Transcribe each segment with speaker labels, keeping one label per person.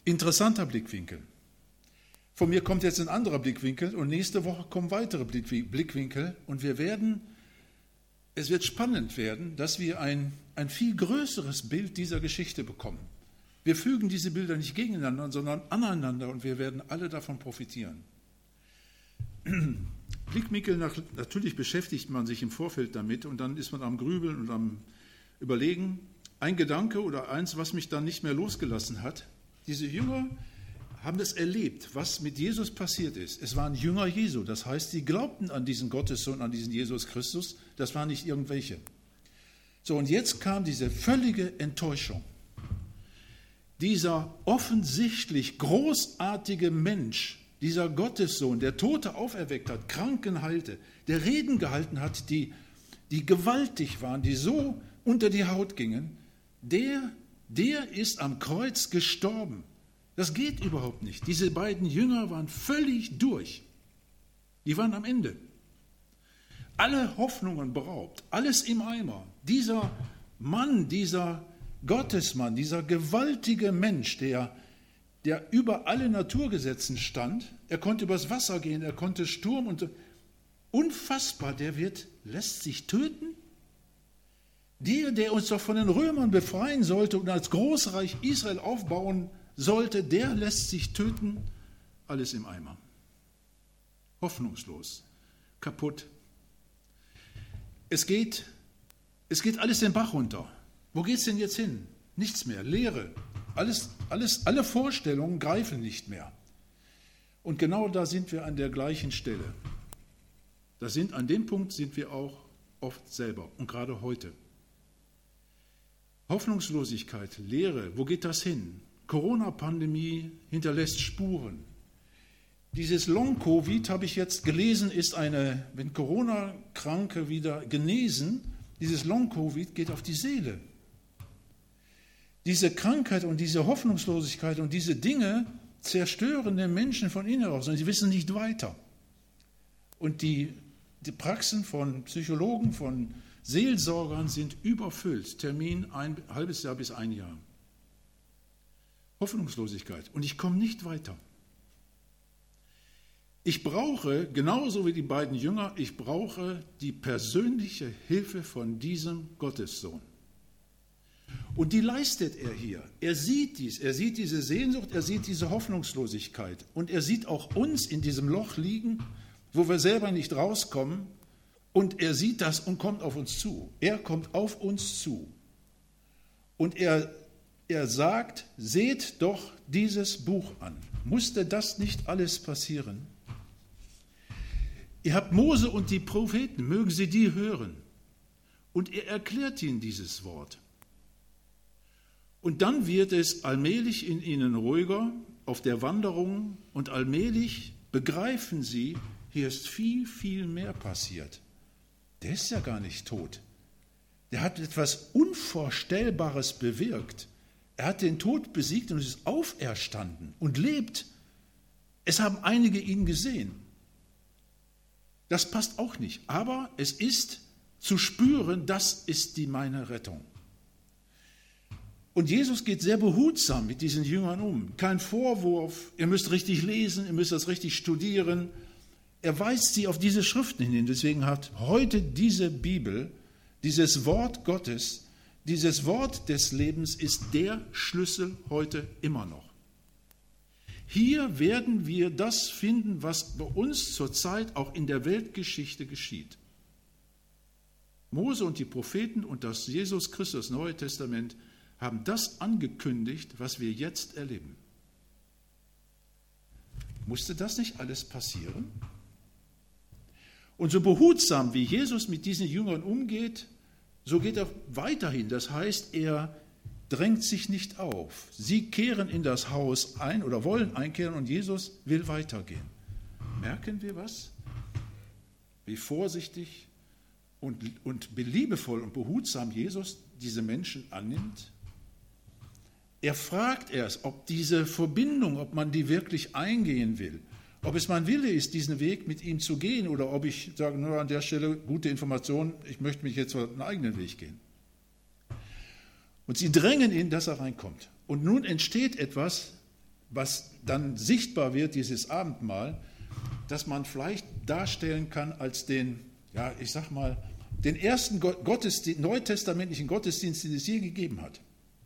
Speaker 1: Interessanter Blickwinkel. Von mir kommt jetzt ein anderer Blickwinkel und nächste Woche kommen weitere Blickwinkel und es wird spannend werden, dass wir ein viel größeres Bild dieser Geschichte bekommen. Wir fügen diese Bilder nicht gegeneinander, sondern aneinander und wir werden alle davon profitieren. Blickwinkel, natürlich beschäftigt man sich im Vorfeld damit und dann ist man am Grübeln und am Überlegen. Ein Gedanke oder eins, was mich dann nicht mehr losgelassen hat, diese Jünger haben das erlebt, was mit Jesus passiert ist. Es waren Jünger Jesu, das heißt, sie glaubten an diesen Gottessohn, an diesen Jesus Christus, das waren nicht irgendwelche. So, und jetzt kam diese völlige Enttäuschung. Dieser offensichtlich großartige Mensch, dieser Gottessohn, der Tote auferweckt hat, Kranken heilte, der Reden gehalten hat, die gewaltig waren, die so unter die Haut gingen, der ist am Kreuz gestorben. Das geht überhaupt nicht. Diese beiden Jünger waren völlig durch. Die waren am Ende. Alle Hoffnungen beraubt, alles im Eimer. Dieser Mann, dieser Gottesmann, dieser gewaltige Mensch, der über alle Naturgesetzen stand, er konnte übers Wasser gehen, er konnte Sturm und unfassbar, lässt sich töten? Der uns doch von den Römern befreien sollte und als Großreich Israel aufbauen sollte, der lässt sich töten, alles im Eimer. Hoffnungslos, kaputt. Es geht alles den Bach runter. Wo geht es denn jetzt hin? Nichts mehr, Leere. Alle Vorstellungen greifen nicht mehr. Und genau da sind wir an der gleichen Stelle. An dem Punkt sind wir auch oft selber und gerade heute. Hoffnungslosigkeit, Leere, wo geht das hin? Corona-Pandemie hinterlässt Spuren. Dieses Long-Covid, habe ich jetzt gelesen, ist wenn Corona-Kranke wieder genesen, dieses Long-Covid geht auf die Seele. Diese Krankheit und diese Hoffnungslosigkeit und diese Dinge zerstören den Menschen von innen aus und sie wissen nicht weiter. Und die Praxen von Psychologen, von Seelsorgern sind überfüllt. Termin ein halbes Jahr bis ein Jahr. Hoffnungslosigkeit. Und ich komme nicht weiter. Ich brauche, genauso wie die beiden Jünger, ich brauche die persönliche Hilfe von diesem Gottessohn. Und die leistet er hier. Er sieht dies, er sieht diese Sehnsucht, er sieht diese Hoffnungslosigkeit. Und er sieht auch uns in diesem Loch liegen, wo wir selber nicht rauskommen. Und er sieht das und kommt auf uns zu. Er kommt auf uns zu. Und er sagt, seht doch dieses Buch an. Musste das nicht alles passieren? Ihr habt Mose und die Propheten, mögen sie die hören. Und er erklärt ihnen dieses Wort. Und dann wird es allmählich in ihnen ruhiger auf der Wanderung und allmählich begreifen sie, hier ist viel, viel mehr passiert. Der ist ja gar nicht tot. Der hat etwas Unvorstellbares bewirkt. Er hat den Tod besiegt und ist auferstanden und lebt. Es haben einige ihn gesehen. Das passt auch nicht. Aber es ist zu spüren, das ist meine Rettung. Und Jesus geht sehr behutsam mit diesen Jüngern um. Kein Vorwurf, ihr müsst richtig lesen, ihr müsst das richtig studieren. Er weist sie auf diese Schriften hin. Deswegen hat heute diese Bibel, dieses Wort Gottes, dieses Wort des Lebens ist der Schlüssel heute immer noch. Hier werden wir das finden, was bei uns zurzeit auch in der Weltgeschichte geschieht. Mose und die Propheten und das Jesus Christus Neue Testament haben das angekündigt, was wir jetzt erleben. Musste das nicht alles passieren? Und so behutsam, wie Jesus mit diesen Jüngern umgeht, so geht er weiterhin. Das heißt, er drängt sich nicht auf. Sie kehren in das Haus ein oder wollen einkehren und Jesus will weitergehen. Merken wir was? Wie vorsichtig und liebevoll und behutsam Jesus diese Menschen annimmt? Er fragt erst, ob diese Verbindung, ob man die wirklich eingehen will. Ob es mein Wille ist, diesen Weg mit ihm zu gehen oder ob ich sage, nur an der Stelle gute Information, ich möchte mich jetzt einen eigenen Weg gehen. Und sie drängen ihn, dass er reinkommt. Und nun entsteht etwas, was dann sichtbar wird, dieses Abendmahl, dass man vielleicht darstellen kann als den, ja, ich sag mal, den ersten neutestamentlichen Gottesdienst, den es je gegeben hat.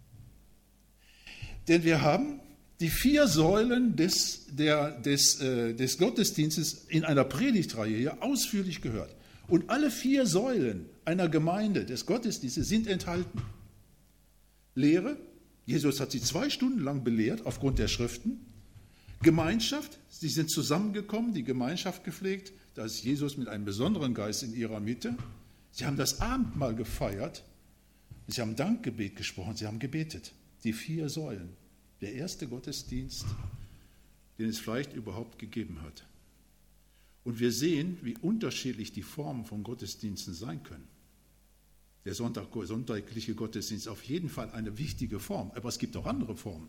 Speaker 1: Denn wir haben die 4 Säulen des Gottesdienstes in einer Predigtreihe hier ausführlich gehört. Und alle 4 Säulen einer Gemeinde des Gottesdienstes sind enthalten. Lehre, Jesus hat sie 2 Stunden lang belehrt aufgrund der Schriften. Gemeinschaft, sie sind zusammengekommen, die Gemeinschaft gepflegt, da ist Jesus mit einem besonderen Geist in ihrer Mitte. Sie haben das Abendmahl gefeiert, sie haben Dankgebet gesprochen, sie haben gebetet. Die 4 Säulen, der erste Gottesdienst, den es vielleicht überhaupt gegeben hat. Und wir sehen, wie unterschiedlich die Formen von Gottesdiensten sein können. Der sonntagliche Gottesdienst ist auf jeden Fall eine wichtige Form, aber es gibt auch andere Formen.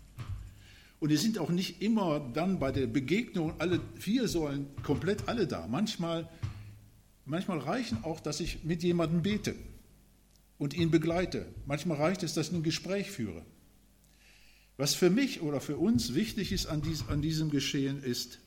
Speaker 1: Und es sind auch nicht immer dann bei der Begegnung alle 4 Säulen komplett alle da. Manchmal reichen auch, dass ich mit jemandem bete und ihn begleite. Manchmal reicht es, dass ich ein Gespräch führe. Was für mich oder für uns wichtig ist an diesem Geschehen ist,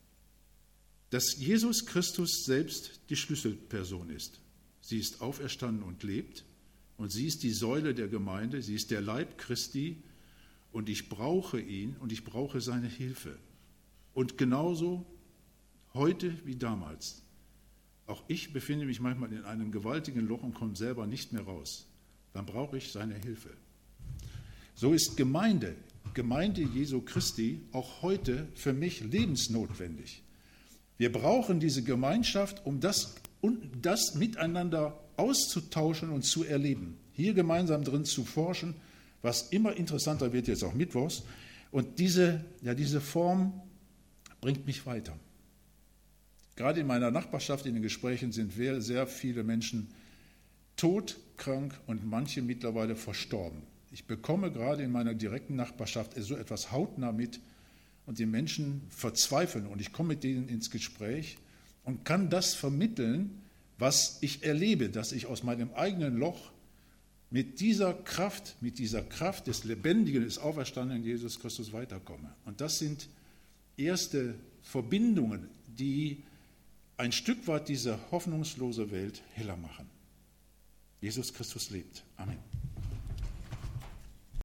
Speaker 1: dass Jesus Christus selbst die Schlüsselperson ist. Sie ist auferstanden und lebt und sie ist die Säule der Gemeinde, sie ist der Leib Christi und ich brauche ihn und ich brauche seine Hilfe. Und genauso heute wie damals. Auch ich befinde mich manchmal in einem gewaltigen Loch und komme selber nicht mehr raus. Dann brauche ich seine Hilfe. So ist Gemeinde Jesu Christi auch heute für mich lebensnotwendig. Wir brauchen diese Gemeinschaft, um das miteinander auszutauschen und zu erleben. Hier gemeinsam drin zu forschen, was immer interessanter wird, jetzt auch mittwochs. Und diese Form bringt mich weiter. Gerade in meiner Nachbarschaft, in den Gesprächen sind sehr viele Menschen tot, krank und manche mittlerweile verstorben. Ich bekomme gerade in meiner direkten Nachbarschaft so etwas hautnah mit und die Menschen verzweifeln und ich komme mit denen ins Gespräch und kann das vermitteln, was ich erlebe, dass ich aus meinem eigenen Loch mit dieser Kraft des Lebendigen, des Auferstandenen Jesus Christus weiterkomme. Und das sind erste Verbindungen, die ein Stück weit diese hoffnungslose Welt heller machen. Jesus Christus lebt. Amen.